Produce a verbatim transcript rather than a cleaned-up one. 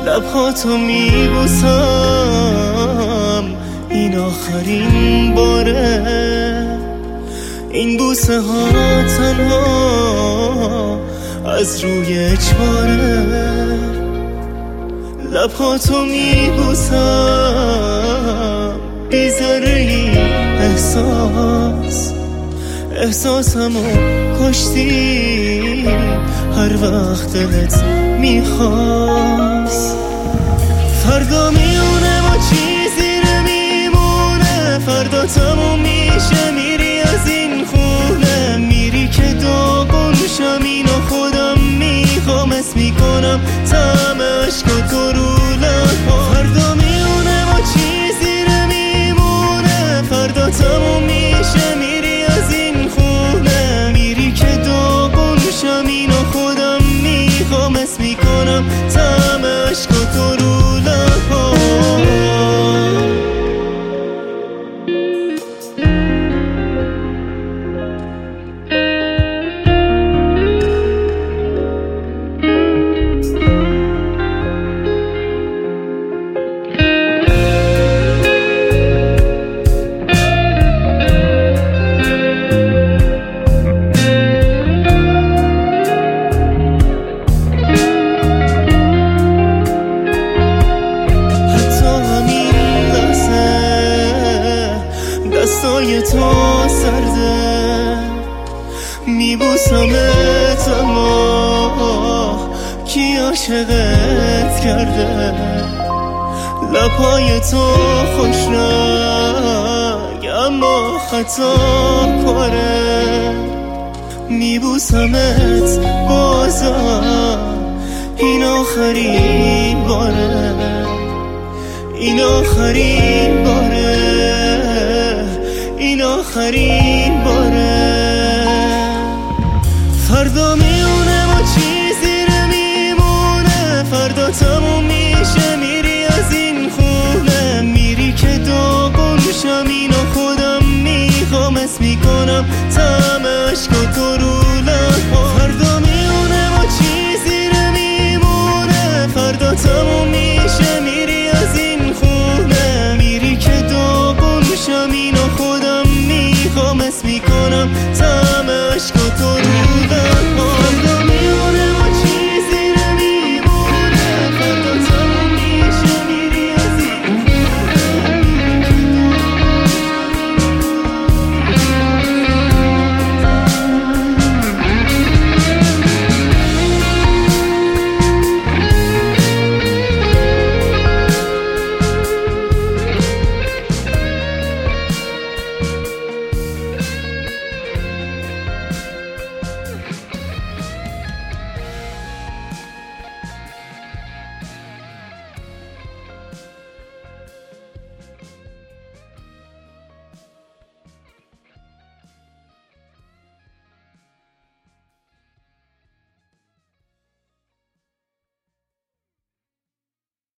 لبهاتو میبوسم این آخرین باره، این بوسه ها تنها از روی اجباره. لبهاتو میبوسم بی ذره ای احساس، احساسمو کشتی هر وقت دلت میخواست. فردا میونه ما چیزی نمیمونه، فردا تموم میشه میری از این خونه، میری که داغون شم اینو خودم میخوام اسم میکنم طعم عشق تو رو لبا. فردا میونه ما چیزی نمیمونه، فردا تموم میشه میری از این خونه، میری که داغون شم اینو خودم میخوام اسم میکنم طعم عشق تو رو لبا. دستای تو سرده میبوسمت، اما کی عاشقت کرده؟ لبهای تو خوشرنگ اما خطا کاره، میبوسمت بازم این آخرین باره، این آخرین باره، این آخرین